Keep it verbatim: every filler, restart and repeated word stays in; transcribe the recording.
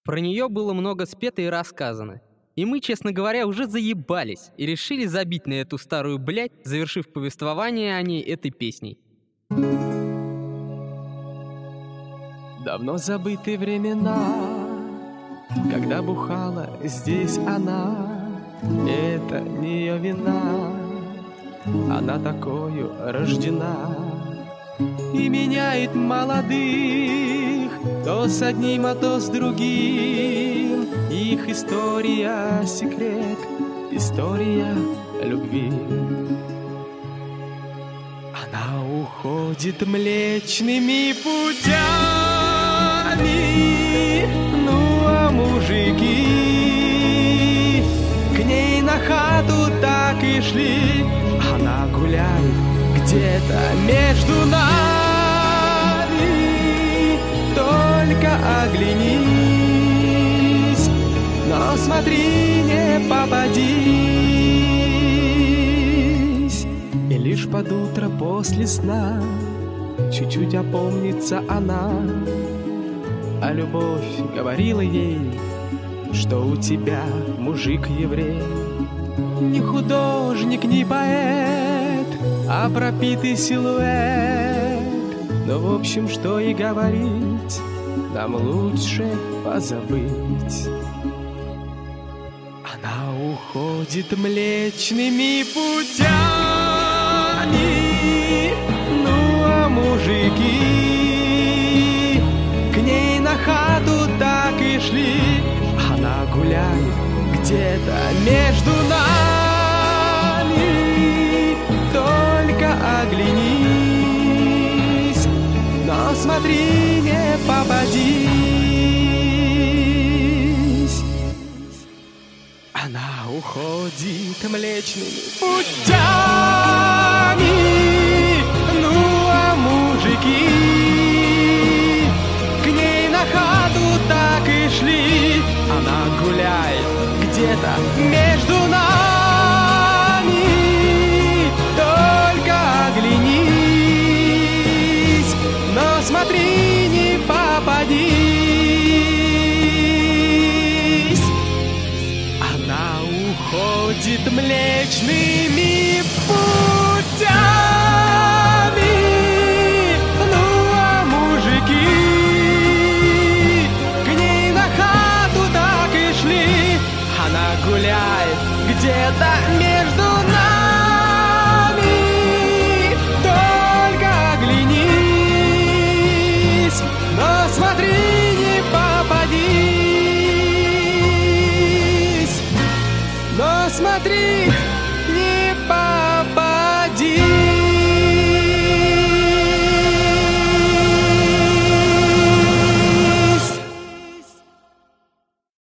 Про нее было много спето и рассказано. И мы, честно говоря, уже заебались и решили забить на эту старую блядь, завершив повествование о ней этой песней. Давно забыты времена, когда бухала здесь она. Это не ее вина, она такою рождена. И меняет молодых то с одним, а то с другим. Их история — секрет, история любви. Она уходит млечными путями, ну а мужики к ней на хату так и шли. Она гуляет где-то между нами, только оглянись, но смотри, не попадись. И лишь под утро после сна чуть-чуть опомнится она, а любовь говорила ей, что у тебя мужик еврей. Не художник, не поэт, а пропитый силуэт. Но в общем, что и говорить, нам лучше позабыть. Она уходит млечными путями, ну а мужики к ней на хату так и шли. Она гуляет где-то между нами, только оглянись, но смотри, не попадись. Она уходит млечными путями, ну а мужики к ней на хату так и шли. Она гуляет где-то между нами, только оглянись, но смотри, не попадись. Она уходит млечными путями, ну а мужики к ней на хату так и шли. Она гуляет где-то между нами, только оглянись, но смотри, не попадись, но смотри.